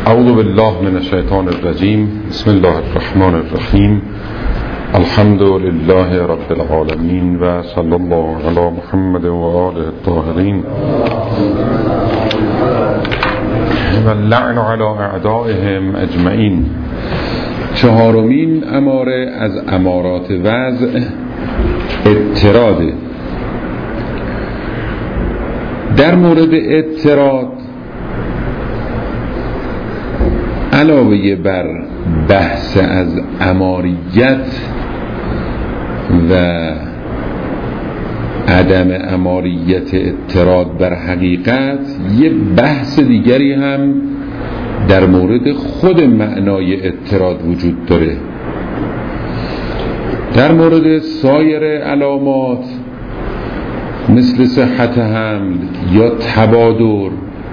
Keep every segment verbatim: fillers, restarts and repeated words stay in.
اعوذ بالله من الشیطان الرجیم. بسم الله الرحمن الرحیم. الحمد لله رب العالمین و صلی الله علی محمد و آله الطاهرین و اللعن علی اعدائهم اجمعین. چهارمین اماره از امارات وضع اضطراده. در مورد اضطراد علاوه بر بحث از اماریت و عدم اماریت اضطراد بر حقیقت، یه بحث دیگری هم در مورد خود معنای اضطراد وجود داره. در مورد سایر علامات مثل صحت حمل یا تبادر،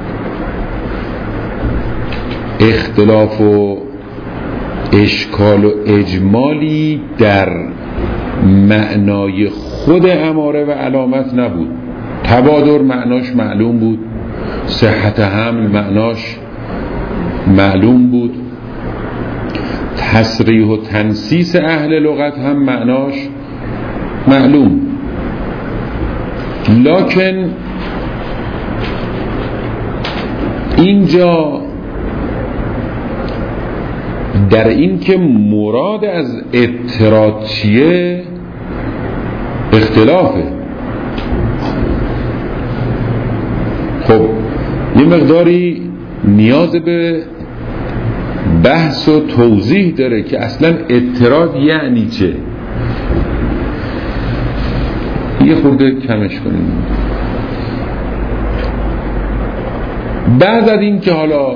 اختلاف و اشکال و اجمالی در معنای خود اماره و علامت نبود. تبادر معناش معلوم بود، صحت حمل معناش معلوم بود، تصریح و تنسیس اهل لغت هم معناش معلوم. لکن اینجا در این که مراد از اضطراد چیه اختلافه. خب یه مقداری نیاز به بحث و توضیح داره که اصلا اضطراد یعنی چه. یه خورده کمش کنیم. بعد از این که حالا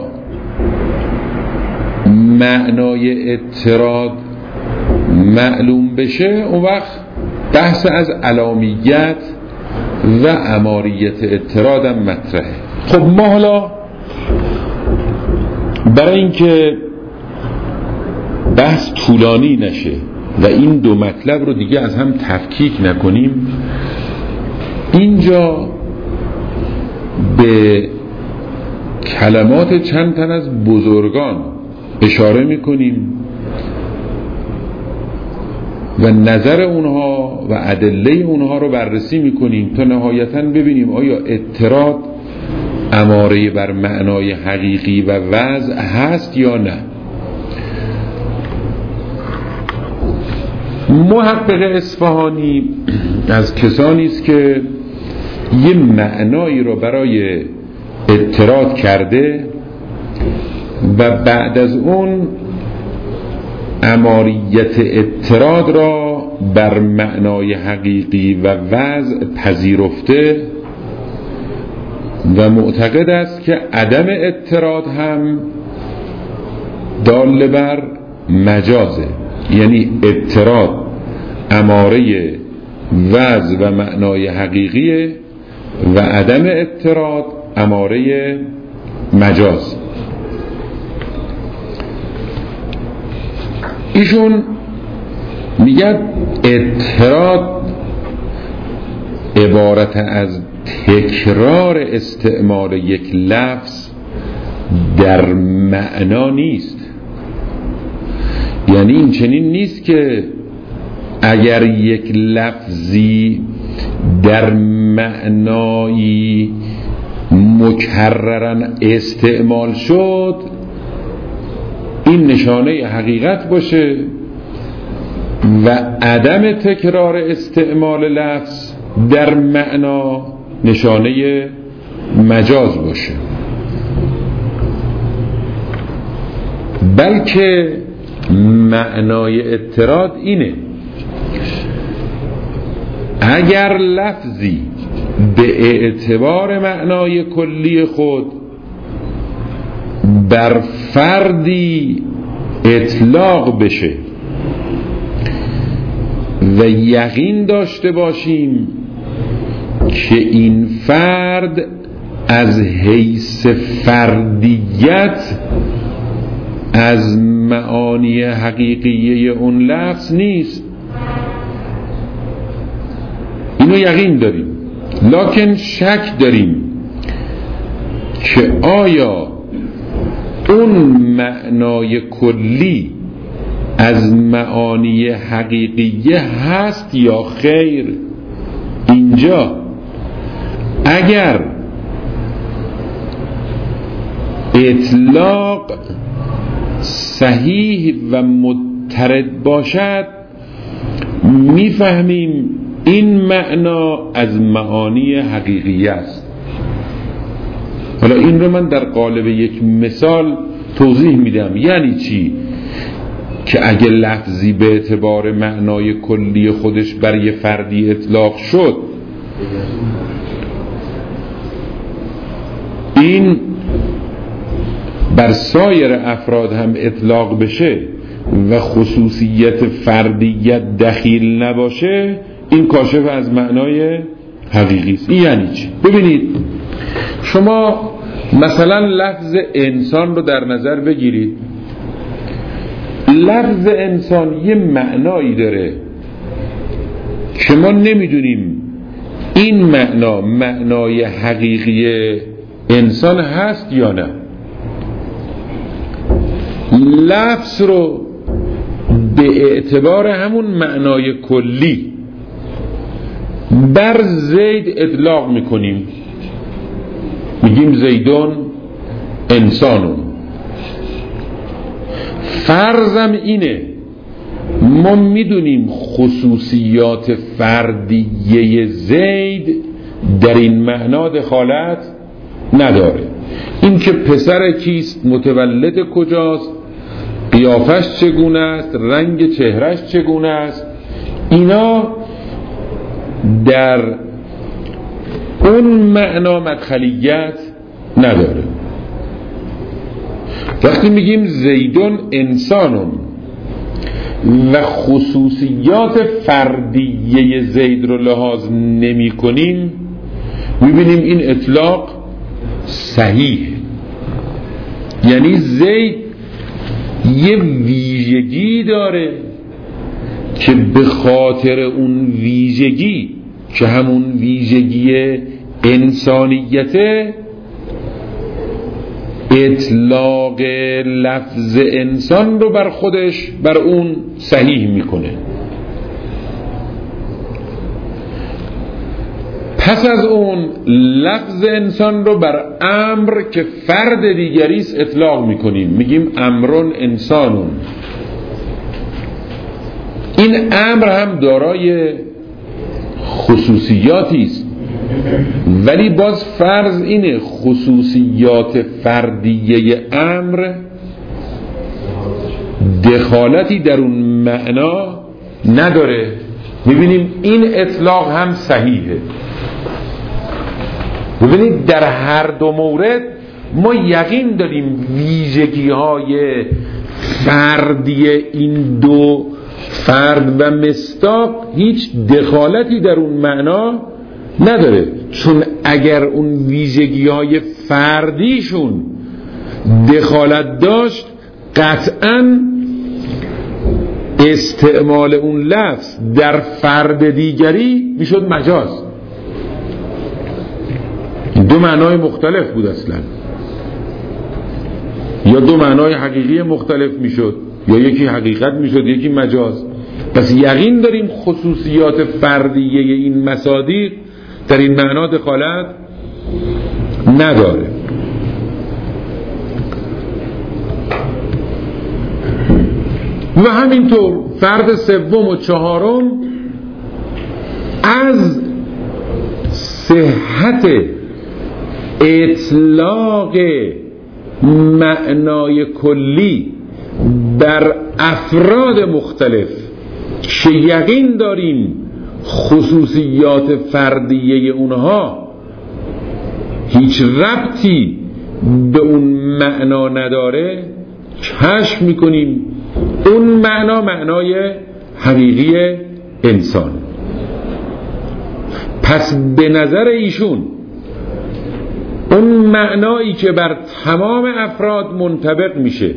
معنای اضطراد معلوم بشه، اون وقت بحث از علامیت و اماریت اضطراد هم مطرحه. خب ما حالا برای اینکه بحث طولانی نشه و این دو مطلب رو دیگه از هم تفکیک نکنیم، اینجا به کلمات چند تن از بزرگان اشاره میکنیم و نظر اونها و ادله اونها رو بررسی میکنیم تا نهایتاً ببینیم آیا اضطراد اماره بر معنای حقیقی و وضع هست یا نه. محقق اصفهانی از کسانی است که یه معنایی رو برای اضطراد کرده و بعد از اون اماریت اضطراد را بر معنای حقیقی و وضع پذیرفته و معتقد است که عدم اضطراد هم دال بر مجازه، یعنی اضطراد اماره وضع و معنای حقیقیه و عدم اضطراد اماره مجاز. ایشون میگه اضطراد عبارت از تکرار استعمال یک لفظ در معنا نیست. یعنی این چنین نیست که اگر یک لفظی در معنایی مکررن استعمال شد این نشانه حقیقت باشه و عدم تکرار استعمال لفظ در معنا نشانه مجاز باشه، بلکه معنای اضطراد اینه: اگر لفظی به اعتبار معنای کلی خود بر فردی اطلاق بشه و یقین داشته باشیم که این فرد از حیث فردیت از معانی حقیقیه اون لفظ نیست، اینو یقین داریم، لکن شک داریم که آیا اون معنای کلی از معانی حقیقیه هست یا خیر. اینجا اگر اطلاق صحیح و مضطرد باشد میفهمیم این معنا از معانی حقیقی است. حالا این رو من در قالب یک مثال توضیح میدم. یعنی چی؟ که اگه لفظی به اعتبار معنای کلی خودش بر یه فردی اطلاق شد، این بر سایر افراد هم اطلاق بشه و خصوصیت فردیت دخیل نباشه، این کاشف از معنای حقیقی است. این یعنی چی؟ ببینید شما مثلا لفظ انسان رو در نظر بگیرید. لفظ انسان یه معنایی داره که ما نمیدونیم این معنا معنای حقیقی انسان هست یا نه. لفظ رو به اعتبار همون معنای کلی بر زید اطلاق میکنیم، میگیم زیدون انسانون. فرضم اینه ما میدونیم خصوصیات فردیه زید در این معنا دخالت نداره. این که پسر کیست، متولد کجاست، قیافش چگونه است، رنگ چهرش چگونه است، اینا در اون معنا مدخلیت نداره. وقتی میگیم زیدون انسانون و خصوصیات فردیه زید رو لحاظ نمی کنیم، میبینیم این اطلاق صحیح. یعنی زید یه ویژگی داره که به خاطر اون ویژگی که همون ویژگی انسانیته، اطلاق لفظ انسان رو بر خودش بر اون صحیح میکنه. پس از اون لفظ انسان رو بر امر که فرد دیگریست اطلاق میکنیم، میگیم امرون انسانون. این امر هم دارای خصوصیاتی است، ولی باز فرض اینه خصوصیات فردیه امر دخالتی در اون معنا نداره. میبینیم این اطلاق هم صحیحه. ببینید در هر دو مورد ما یقین داریم ویژگی های فردی این دو فرد و مصداق هیچ دخالتی در اون معنا نداره، چون اگر اون ویژگی های فردیشون دخالت داشت قطعاً استعمال اون لفظ در فرد دیگری میشد مجاز. دو معنای مختلف بود اصلا، یا دو معنای حقیقی مختلف میشد، یا یکی حقیقت میشد یکی مجاز. پس یقین داریم خصوصیات فردیه این مصادیق در این معنا دخالت نداره. و همینطور فرد سوم و چهارم از صحت اطلاق معنای کلی بر افراد مختلف که یقین داریم خصوصیات فردیه اونها هیچ ربطی به اون معنا نداره، کشف میکنیم اون معنا معنای حقیقی انسان. پس به نظر ایشون اون معنایی که بر تمام افراد منطبق میشه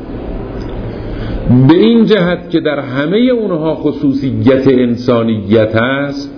به این جهت که در همه اونها خصوصیت انسانیت هست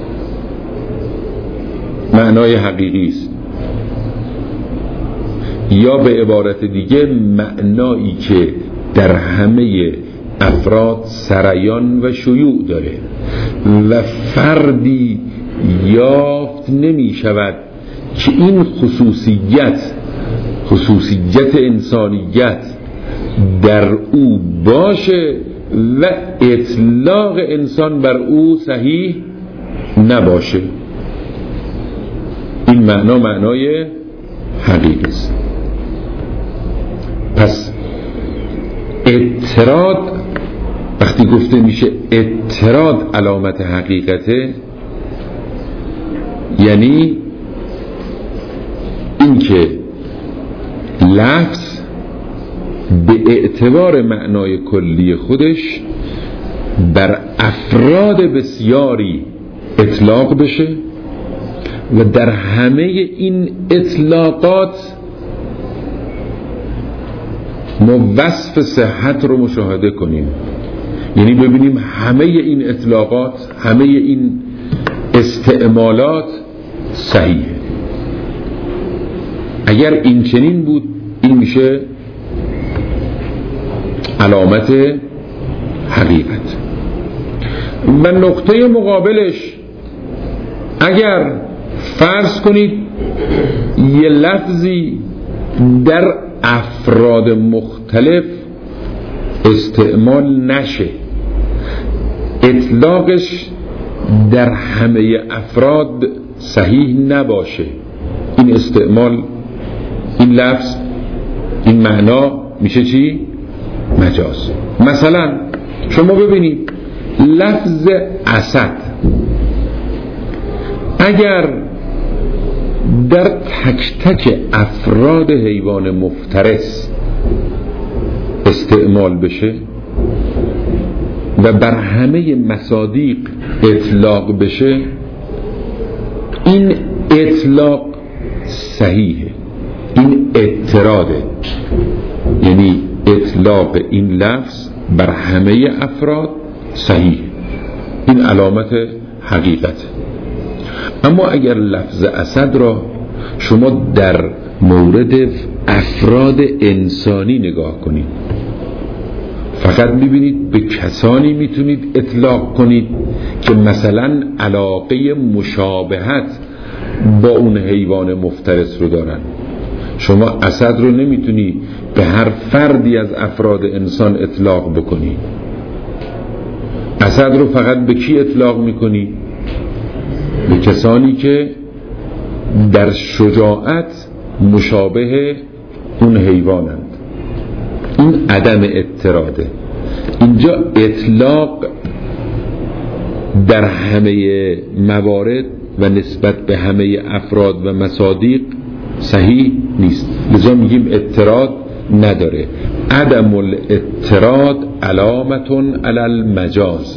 معنای حقیقی است. یا به عبارت دیگه معنایی که در همه افراد سریان و شیوع داره و فردی یافت نمی شود که این خصوصیت خصوصیت انسانیت در او باشه و اطلاق انسان بر او صحیح نباشه. این معنا معنای حقیقی است. پس اعتراض وقتی گفته میشه اعتراض علامت حقیقته، یعنی این که لفظ به اعتبار معنای کلی خودش بر افراد بسیاری اطلاق بشه و در همه این اطلاقات ما وصف صحت رو مشاهده کنیم. یعنی ببینیم همه این اطلاقات، همه این استعمالات صحیحه. اگر این چنین بود، این میشه علامت حقیقت. و نقطه مقابلش، اگر فرض کنید یه لفظی در افراد مختلف استعمال نشه، اطلاقش در همه افراد صحیح نباشه، این استعمال، این لفظ، این معنا میشه چی؟ مجاز. مثلا شما ببینید لفظ اسد اگر در تک تک افراد حیوان مفترس استعمال بشه و بر همه مصادیق اطلاق بشه، این اطلاق صحیحه، این اعتراضه. یعنی اطلاق این لفظ بر همه افراد صحیح، این علامت حقیقت. اما اگر لفظ اسد را شما در مورد افراد انسانی نگاه کنید، فقط ببینید به کسانی میتونید اطلاق کنید که مثلا علاقه مشابهت با اون حیوان مفترس رو دارن. شما اسد رو نمیتونی به هر فردی از افراد انسان اطلاق بکنی. اسد رو فقط به کی اطلاق میکنی؟ به کسانی که در شجاعت مشابه اون حیوانند. این عدم اعتراضه. اینجا اطلاق در همه موارد و نسبت به همه افراد و مصادیق صحیح نیست، لذا میگیم اعتراض نداره. عدم الاعتراض علامتون علی المجاز.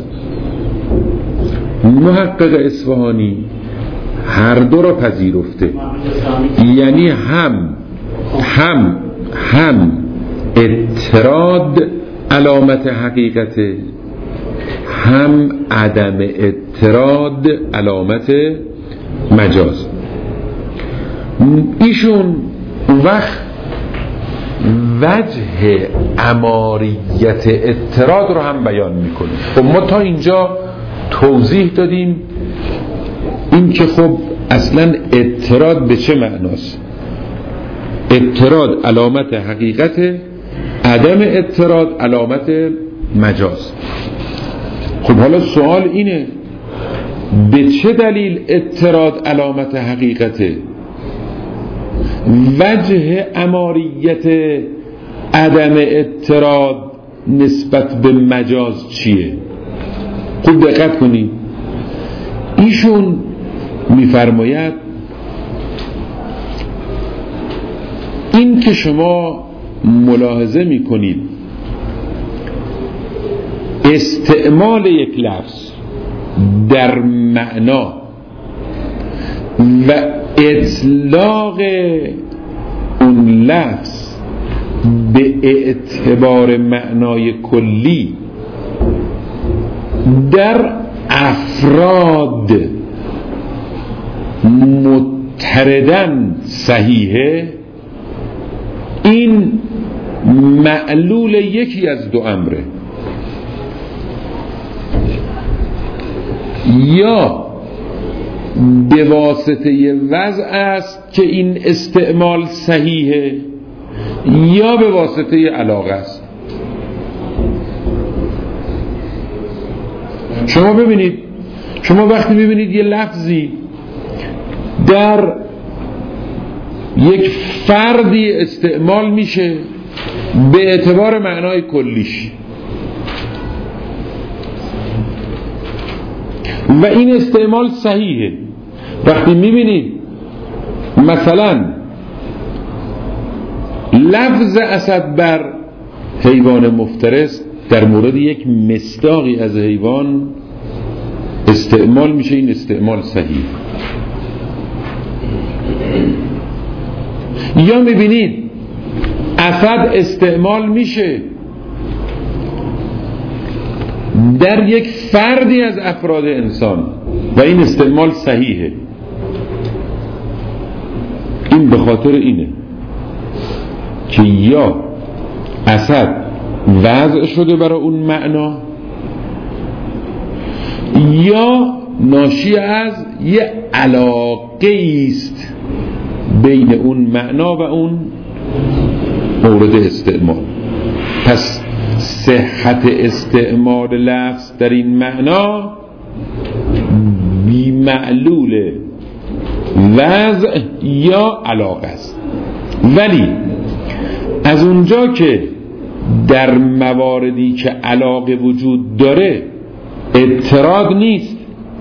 محقق اصفهانی هر دو را پذیرفته، یعنی هم هم هم اعتراض علامت حقیقته، هم عدم اعتراض علامت مجاز. ایشون وقت وجه اماریت اعتراض رو هم بیان میکنه. خب ما تا اینجا توضیح دادیم این که خب اصلا اعتراض به چه معناست. اعتراض علامت حقیقت، عدم اعتراض علامت مجاز. خب حالا سوال اینه به چه دلیل اعتراض علامت حقیقته؟ وجه اماریت عدم اعتراض نسبت به مجاز چیه؟ خوب دقت کنید. ایشون میفرماید این که شما ملاحظه میکنید استعمال یک لفظ در معنا و اطلاق اون لفظ به اعتبار معنای کلی در افراد متردن صحیحه، این معلول یکی از دو امره، یا به واسطه وضع است که این استعمال صحیحه، یا به واسطه علاقه است. شما ببینید، شما وقتی ببینید یه لفظی در یک فردی استعمال میشه به اعتبار معنای کلیش و این استعمال صحیحه، وقتی میبینید مثلا لفظ اسد بر حیوان مفترس در مورد یک مصداقی از حیوان استعمال میشه، این استعمال صحیح. یا میبینید اسد استعمال میشه در یک فردی از افراد انسان و این استعمال صحیحه. این به خاطر اینه که یا اسد وضع شده برای اون معنا، یا ناشی از یه علاقه است بین اون معنا و اون مورد استعمال. پس صحت استعمال لفظ در این معنا بی معلول وضع یا علاقه است. ولی از اونجا که در مواردی که علاقه وجود داره اضطراد نیست،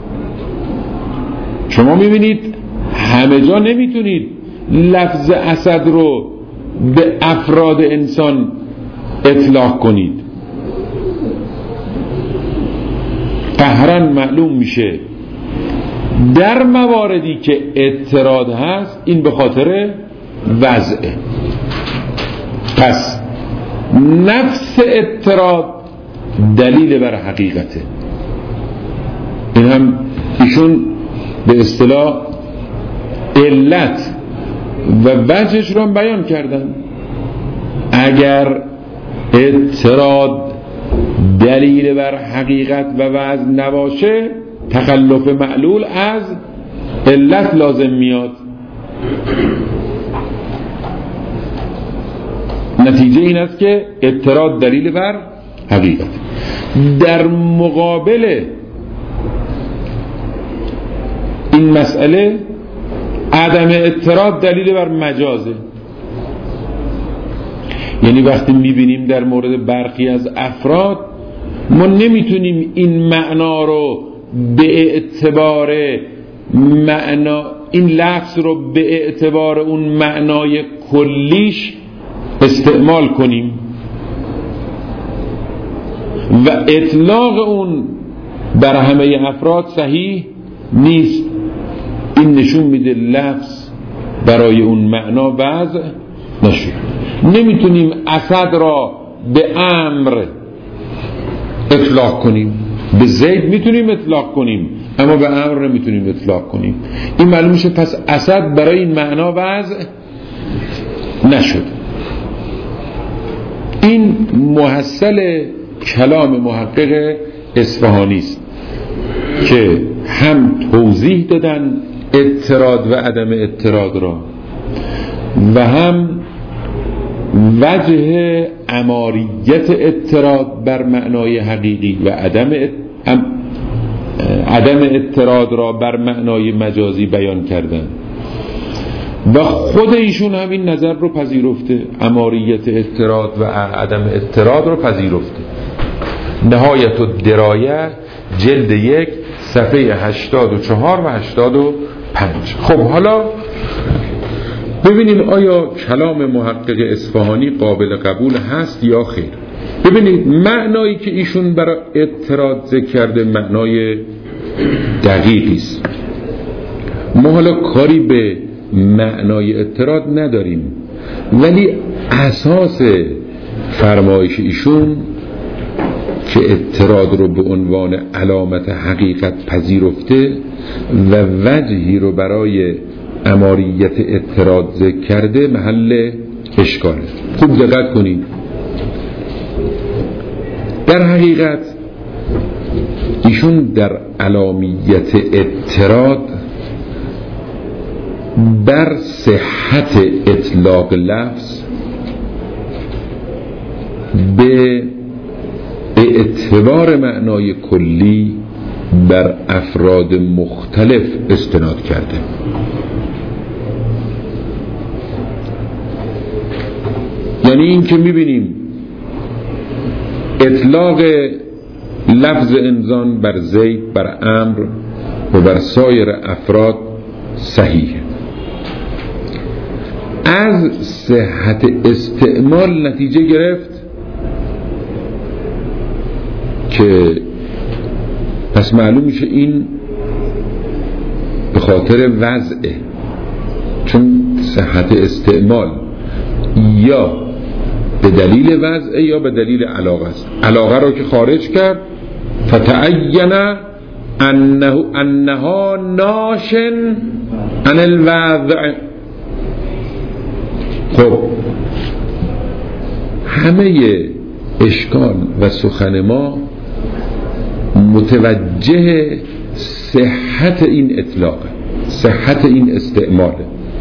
شما میبینید همه جا نمیتونید لفظ اسد رو به افراد انسان اطلاق کنید. قهرن معلوم میشه در مواردی که اضطراد هست، این به خاطر وضعه. پس نفس اضطراد دلیل بر حقیقته. این هم ایشون به اصطلاح علت و وجهش رو هم بیان کردن. اگر اضطراد دلیل بر حقیقت و وضع نباشه، تخلف معلول از علت لازم میاد. نتیجه این است که اضطراد دلیل بر حقیقت. در مقابل این مسئله عدم اضطراد دلیل بر مجازه. یعنی وقتی میبینیم در مورد برخی از افراد ما نمیتونیم این معنا رو به اعتبار معنا، این لفظ رو به اعتبار اون معنای کلیش استعمال کنیم و اطلاق اون بر همه افراد صحیح نیست. این نشون میده لفظ برای اون معنا وضع نشد. نمیتونیم اسد را به امر اطلاق کنیم، به زید میتونیم اطلاق کنیم اما به امر نمیتونیم اطلاق کنیم. این معلوم میشه پس اسد برای این معنا وضع نشد. این محصل کلام محقق اصفهانی است که هم توضیح دادن اضطراد و عدم اضطراد را و هم وجه اماریت اضطراد بر معنای حقیقی و عدم عدم اضطراد را بر معنای مجازی بیان کردن و خود ایشون هم این نظر رو پذیرفته، اماریت اضطراد و عدم اضطراد رو پذیرفته. نهایت الدرایه جلد یک صفحه هشتاد و چهار و هشتاد و پنج. خب حالا ببینیم آیا کلام محقق اصفهانی قابل قبول هست یا خیر. ببینید معنایی که ایشون برای اضطراد ذکر کرده معنای دقیقی است. ما حالا کاری به معنای اضطراد نداریم، ولی اساس فرمایش ایشون که اضطراد رو به عنوان علامت حقیقت پذیرفته و وجهی رو برای اماریت اضطراد ذکر کرده محل اشکاله. خوب دقت کنید. در حقیقت ایشون در علامیت اعتراض بر صحت اطلاق لفظ به اعتبار معنای کلی بر افراد مختلف استناد کرده. یعنی این که میبینیم اطلاق لفظ انسان بر زید، بر امر و بر سایر افراد صحیحه. از صحت استعمال نتیجه گرفت که پس معلوم میشه این به خاطر وضعه، چون صحت استعمال یا به دلیل وضعه یا به دلیل علاقه است. علاقه رو که خارج کرد فتعین انه انها ناشن عن الوضع. خب همه اشکال و سخن ما متوجه صحت این اطلاق، صحت این استعماله.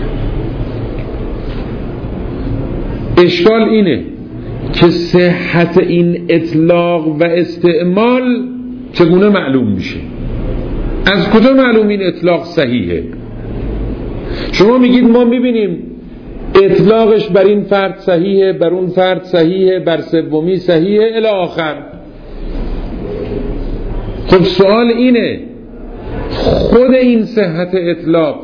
اشکال اینه که صحت این اطلاق و استعمال چگونه معلوم میشه؟ از کجا معلوم این اطلاق صحیحه؟ شما میگید ما میبینیم اطلاقش بر این فرد صحیحه، بر اون فرد صحیحه، بر سومی صحیحه الی آخر. خب سوال اینه خود این صحت اطلاق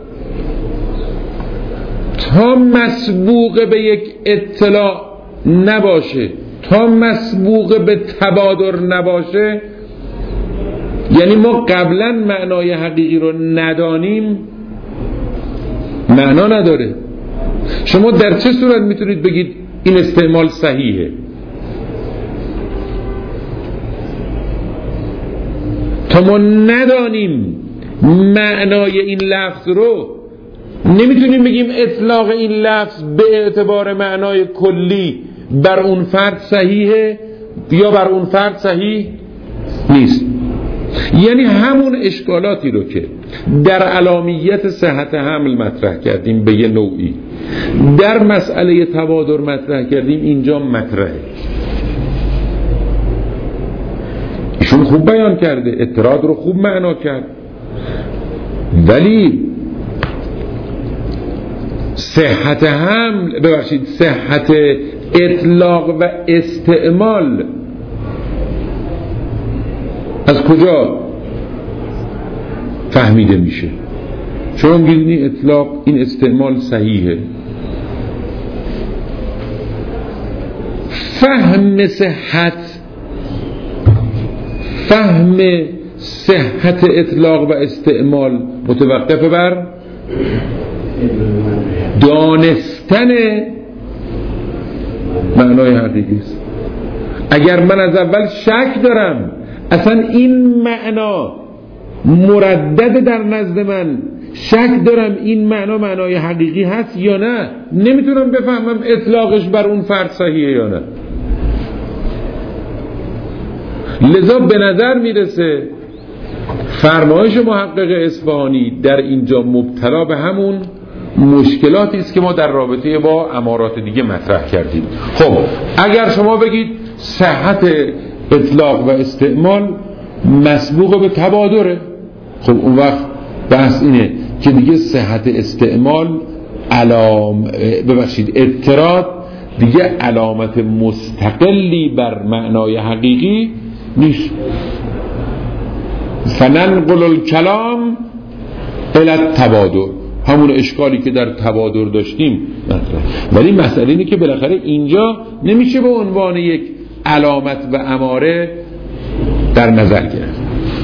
تا مسبوق به یک اطلاع نباشه، تا مسبوق به تبادر نباشه، یعنی ما قبلا معنای حقیقی رو ندانیم، معنا نداره. شما در چه صورت میتونید بگید این استعمال صحیحه؟ تا ما ندانیم معنای این لفظ رو نمیتونیم بگیم اطلاق این لفظ به اعتبار معنای کلی بر اون فرد صحیحه یا بر اون فرد صحیح نیست. یعنی همون اشکالاتی رو که در علامیت صحت حمل مطرح کردیم به یه نوعی، در مسئله تبادر مطرح کردیم، اینجا مطرحه. ایشون خوب بیان کرده، اعتراض رو خوب معنا کرد، ولی صحت حمل ببخشید صحت اطلاق و استعمال از کجا فهمیده میشه؟ شما میگید این اطلاق این استعمال صحیحه، فهم صحت فهم صحت اطلاق و استعمال متوقف بر دانستن معنای حقیقی است. اگر من از اول شک دارم اصلا این معنا مردد در نزد من، شک دارم این معنا معنای حقیقی هست یا نه، نمیتونم بفهمم اطلاقش بر اون فرد صحیحه یا نه. لذا به نظر میرسه فرمایش محقق اصفهانی در اینجا مبتلا به همون مشکلاتی است که ما در رابطه با امارات دیگه مطرح کردیم. خب اگر شما بگید صحت اطلاق و استعمال مسبوق به تبادره، خب اون وقت بحث اینه که دیگه صحت استعمال علام ببخشید اعتراض دیگه علامت مستقلی بر معنای حقیقی نیست. فننقل الکلام الی التبادر، همون اشکالی که در تبادر داشتیم مطرح. ولی مسئله اینه که بالاخره اینجا نمیشه به عنوان یک علامت و اماره در نظر گرفت.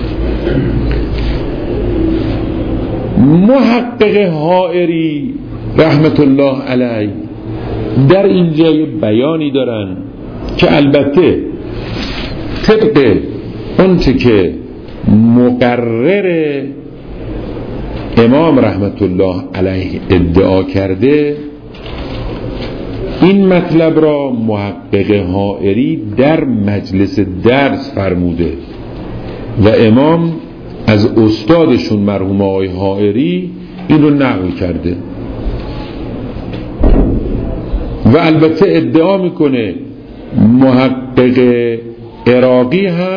محقق حائری رحمت الله علیه در اینجا یه بیانی دارن که البته طبق اونچه که مقرر امام رحمت الله علیه ادعا کرده این مطلب را محقق حائری در مجلس درس فرموده و امام از استادشون مرحوم آقای حائری این رو نقل کرده و البته ادعا میکنه محقق عراقی هم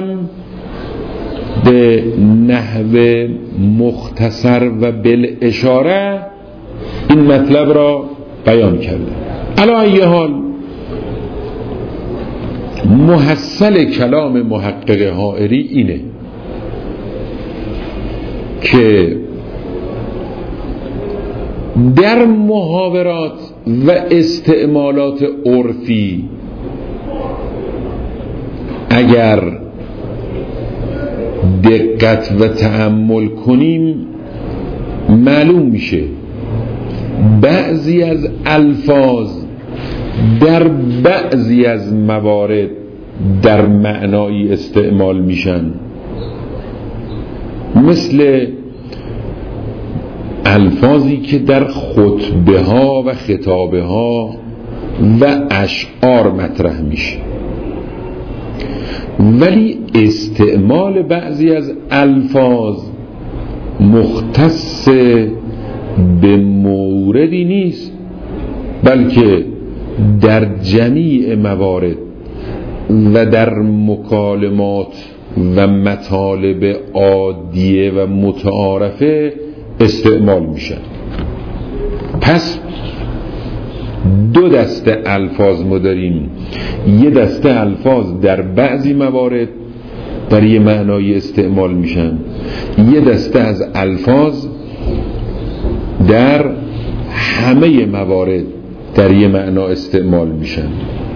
به نحو مختصر و بالاشاره این مطلب را بیان کرده. علی ای حال محصل کلام محقق حائری اینه که در محاورات و استعمالات عرفی اگر دقت و تأمل کنیم معلوم میشه بعضی از الفاظ در بعضی از موارد در معنایی استعمال میشن، مثل الفاظی که در خطبه ها و خطابه ها و اشعار مطرح میشه، ولی استعمال بعضی از الفاظ مختص به موردی نیست، بلکه در جمیع موارد و در مکالمات و مطالب عادیه و متعارفه استعمال میشن. پس دو دسته الفاظ ما داریم، یه دسته الفاظ در بعضی موارد در یه معنای استعمال میشن، یه دسته از الفاظ در همه موارد در یه معنا استعمال میشن.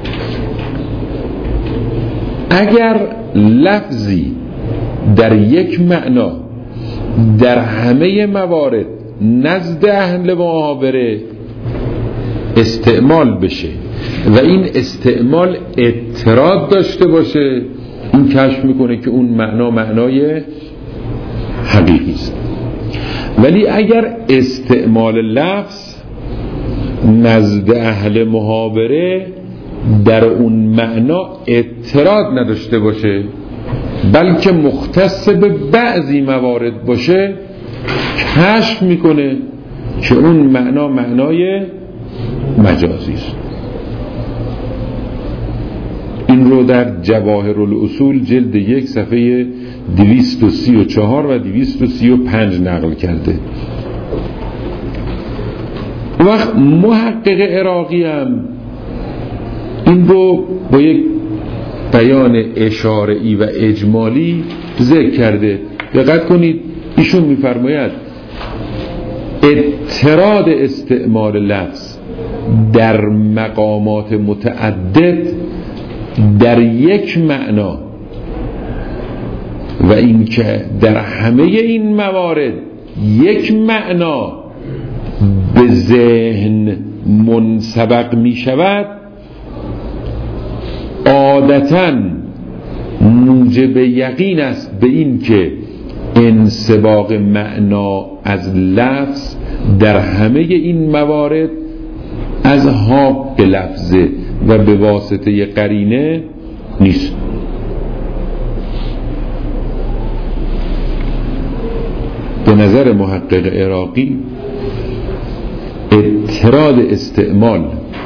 اگر لفظی در یک معنا در همه موارد نزد اهل محاوره استعمال بشه و این استعمال اعتراض داشته باشه، این کشف میکنه که اون معنا معنای حقیقی است. ولی اگر استعمال لفظ نزد اهل محاوره در اون معنا اعتراض نداشته باشه بلکه مختص به بعضی موارد باشه، کشف میکنه که اون معنا معنای مجازی است. این رو در جواهر الاصول جلد یک صفحه دویست و سی و چهار و دویست و سی و پنج نقل کرده. وقت محقق عراقی هم این رو با یک بیان اشاره‌ای و اجمالی ذکر کرده. دقت کنید، ایشون می‌فرماید اعتراض استعمال لفظ در مقامات متعدد در یک معنا و این که در همه این موارد یک معنا به ذهن منسبق می شود، عادتاً موجب یقین است به این که انسباق معنا از لفظ در همه این موارد از حق لفظه و به واسطه قرینه نیست. به نظر محقق عراقی اعتراض استعمال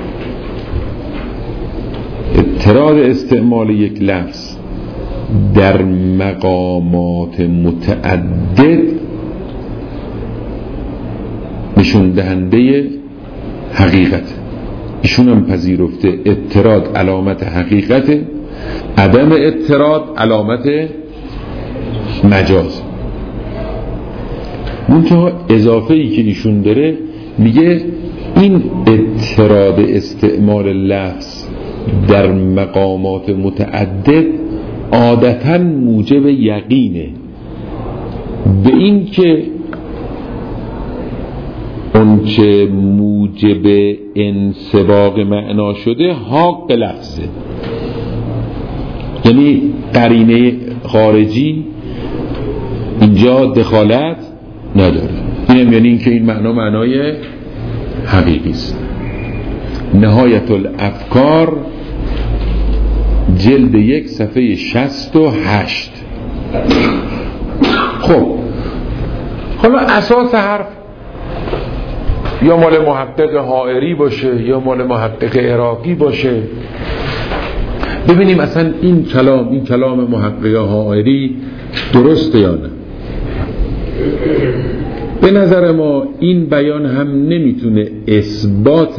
اعتراض استعمال یک لفظ در مقامات متعدد نشون دهنده حقیقت. ایشون هم پذیرفته اعتراض علامت حقیقت، عدم اعتراض علامت مجاز. منتها اضافه ای که ایشون داره میگه این اعتراض استعمال لفظ در مقامات متعدد عادتاً موجب یقینه به این که اون چه موجب انسباق معنا شده حق لفظه، یعنی قرینه خارجی اینجا دخالت نداره. اینم یعنی این که این معنا معنای حقیقی است. نهایت الافکار جلد یک صفحه شصت و هشت. خب حالا اساس حرف یا مال محقق حائری باشه یا مال محقق عراقی باشه، ببینیم اصلا این کلام این کلام محقق حائری درسته یا نه. به نظر ما این بیان هم نمیتونه اثبات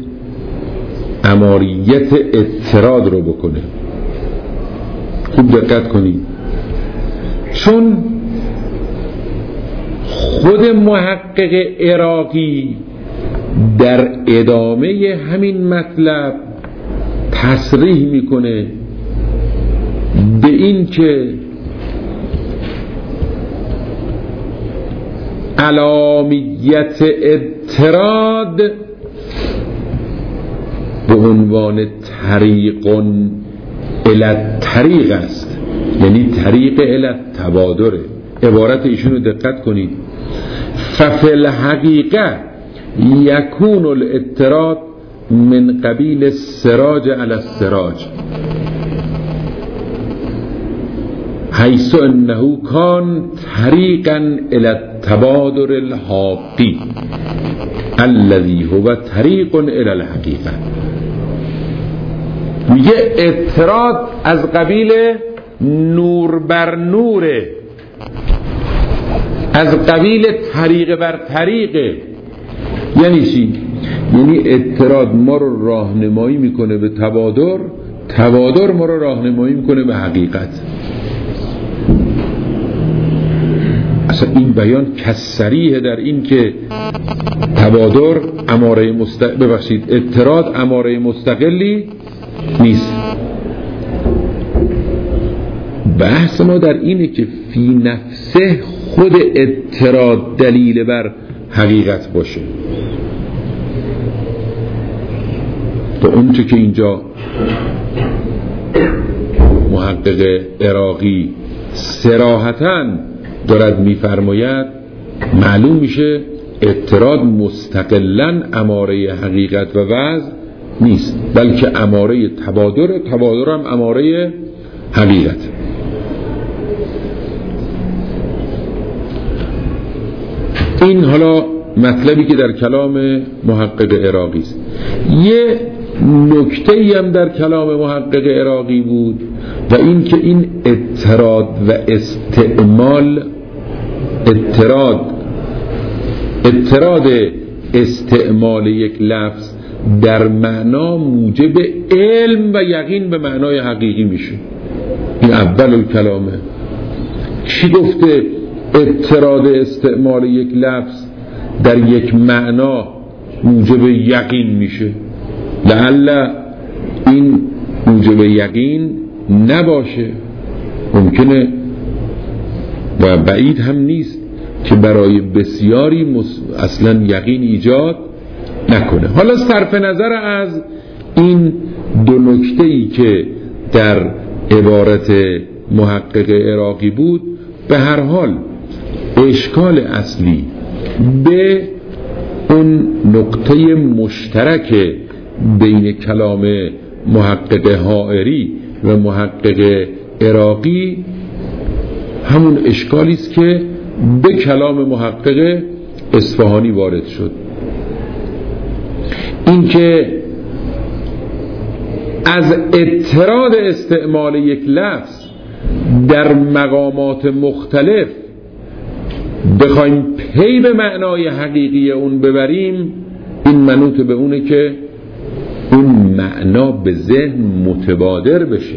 اماریت اضطراد رو بکنه. خوب دقت کنید، چون خود محقق عراقی در ادامه همین مطلب تصریح میکنه به این که علامیت اضطراد به عنوان طریق الی الطریق است، یعنی طریق الی التبادر. عبارت ایشونو دقت کنید، ففی الحقیقه یکون الاضطراد من قبیل السراج علی السراج حیث انه کان طریقا الی التبادر الحاقی الذی هو طریق الی الحقیقه. میگه اضطراد از قبیل نور بر نوره، از قبیل طریق بر طریقه. یعنی چی؟ یعنی اضطراد ما رو راهنمایی میکنه به تبادر، تبادر ما رو راهنمایی میکنه به حقیقت. اصلا این بیان کسریه در این که تبادر اماره مستقل ببخشید اضطراد اماره مستقلی نیست. بحث ما در اینه که فی نفسه خود اضطراد دلیل بر حقیقت باشه. با اون چه که اینجا محقق عراقی صراحتاً دارد میفرماید، معلوم میشه اضطراد مستقلاً اماره حقیقت و وضع نیست، بلکه اماره تبادر، تبادر هم اماره حقیقت. این حالا مطلبی که در کلام محقق عراقی است. یه نکته‌ای هم در کلام محقق عراقی بود و این که این اضطراد و استعمال اضطراد اضطراد استعمال یک لفظ در معنا موجب علم و یقین به معنای حقیقی میشه. این اول الکلامه. چی گفته؟ اضطراد استعمال یک لفظ در یک معنا موجب یقین میشه. لعل این موجب یقین نباشه، ممکنه و بعید هم نیست که برای بسیاری مس... اصلا یقین ایجاد نکنه. حالا صرف نظر از این دو نکته‌ای که در عبارت محقق عراقی بود، به هر حال اشکال اصلی به اون نقطه مشترک بین کلام محقق حائری و محقق عراقی همون اشکالی است که به کلام محقق اصفهانی وارد شد. این که از اضطراد استعمال یک لفظ در مقامات مختلف بخوایم پی به معنای حقیقی اون ببریم، این منوط به اونه که اون معنا به ذهن متبادر بشه.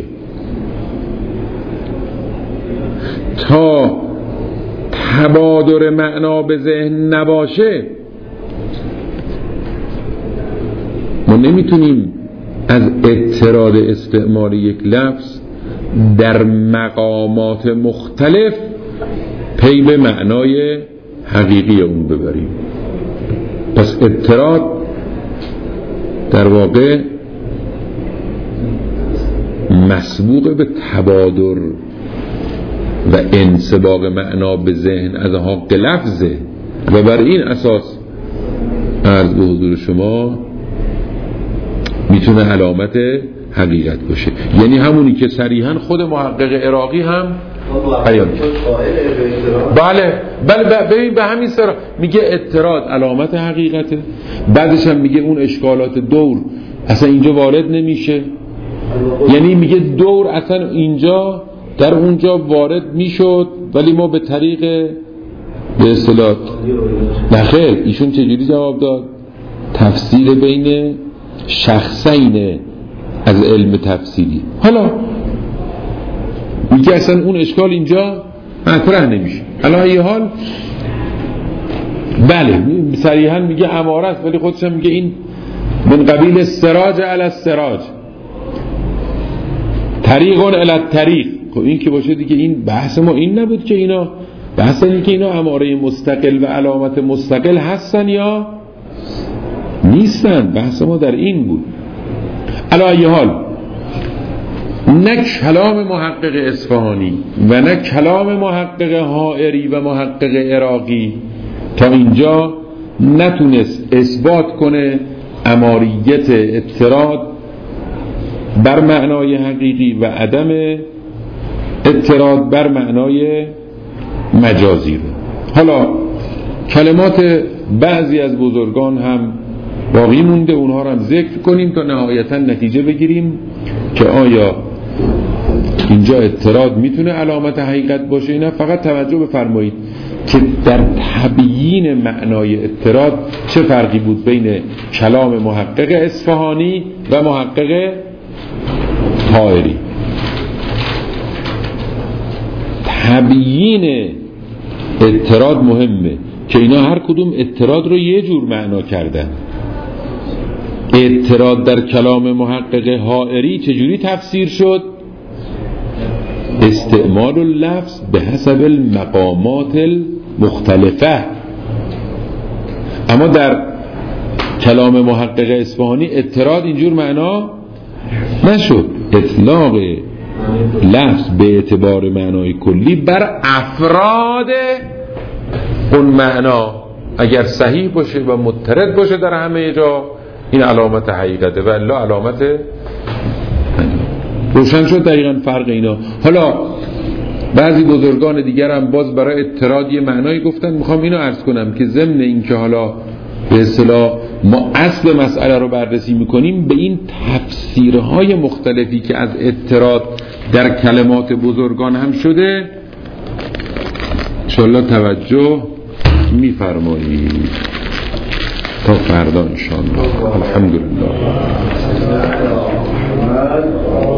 تا تبادر معنا به ذهن نباشه ما نمیتونیم از اضطراد استعمال یک لفظ در مقامات مختلف پی به معنای حقیقی اون ببریم. پس اضطراد در واقع مسبوق به تبادر و انسباق معنا به ذهن از حق لفظه و بر این اساس عرض به حضور شما میتونه علامت حقیقت باشه. یعنی همونی که صریحا خود محقق عراقی هم بیان کرد. بله بله ببین به همین سر میگه اضطراد علامت حقیقته، بعدش هم میگه اون اشکالات دور اصلا اینجا وارد نمیشه. یعنی میگه دور اصلا اینجا در اونجا وارد میشد ولی ما به طریق به اصطلاح نخیر. ایشون چجوری جواب داد؟ تفسیر بین شخصین از علم تفسیری. حالا میگه اصلا اون اشکال اینجا مطرح نمیشه. حالا یه حال بله صریحا میگه اماره است ولی خودش میگه این من قبیل السراج علی السراج، طریق علی الطریق. خب این که باشه دیگه این بحث ما این نبود که اینا بحث این که اینا اماره مستقل و علامت مستقل هستن یا نیستن. بحث ما در این بود. علی ای حال نه کلام محقق اصفهانی و نه کلام محقق حائری و محقق عراقی تا اینجا نتونست اثبات کنه اماریت اضطراد بر معنای حقیقی و عدم اضطراد بر معنای مجازی رو. حالا کلمات بعضی از بزرگان هم باقی مونده، اونها رو هم ذکر کنیم تا نهایتا نتیجه بگیریم که آیا اینجا اضطراد میتونه علامت حقیقت باشه. نه فقط توجه بفرمایید که در تبیین معنای اضطراد چه فرقی بود بین کلام محقق اصفهانی و محقق حائری. تبیین اضطراد مهمه که اینا هر کدوم اضطراد رو یه جور معنا کردن. اضطراد در کلام محقق حائری چجوری تفسیر شد؟ استعمال اللفظ به حسب المقامات المختلفه. اما در کلام محقق اصفهانی اضطراد اینجور معنا نشد. اطلاق لفظ به اعتبار معنای کلی بر افراد اون معنا اگر صحیح باشه و مضطرد باشه در همه جا این علامت حقیقته و الا علامت روشن شد. دقیقا فرق اینا. حالا بعضی بزرگان دیگر هم باز برای اضطراد یه معنایی گفتن. میخوام اینو عرض کنم که ضمن این که حالا به اصطلاح ما اصل مسئله رو بررسی میکنیم به این تفسیرهای مختلفی که از اضطراد در کلمات بزرگان هم شده انشاءالله توجه میفرمایید تا فردا انشاءالله. الحمدلله.